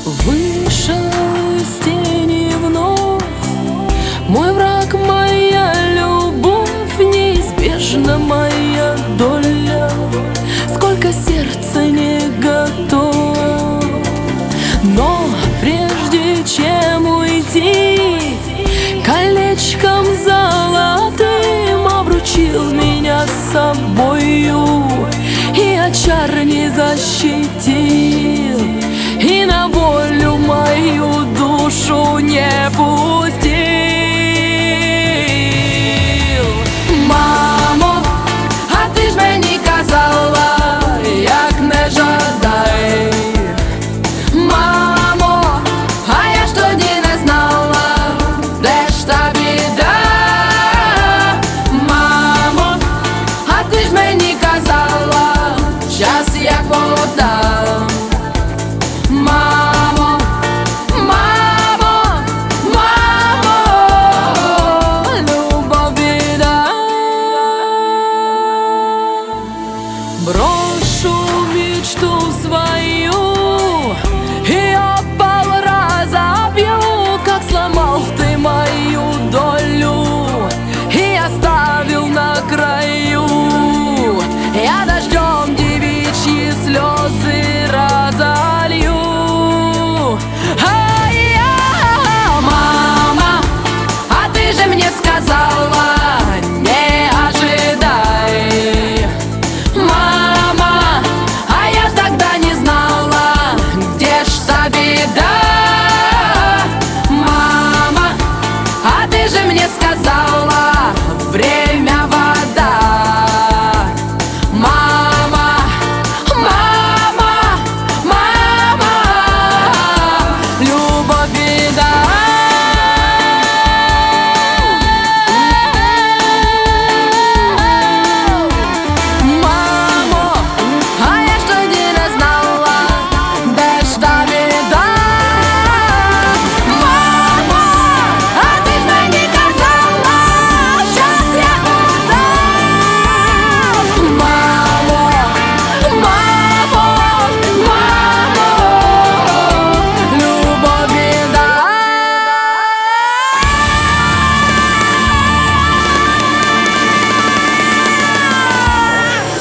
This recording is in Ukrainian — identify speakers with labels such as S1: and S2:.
S1: Вышел из тени вновь мой враг, моя любовь, неизбежна моя доля. Сколько сердца не готов, но прежде чем уйти, колечком золотым обручил меня с собою, и от чар не защитил, и на волю мою душу не пустил. Мамо, а ти ж мені казала, як не жадай. Мамо, а я ж тоді не знала, де ж та біда. Мамо, а ти ж мені казала, час як вода. Мамо, мамо, мамо, любов біда. Брошу мечту свою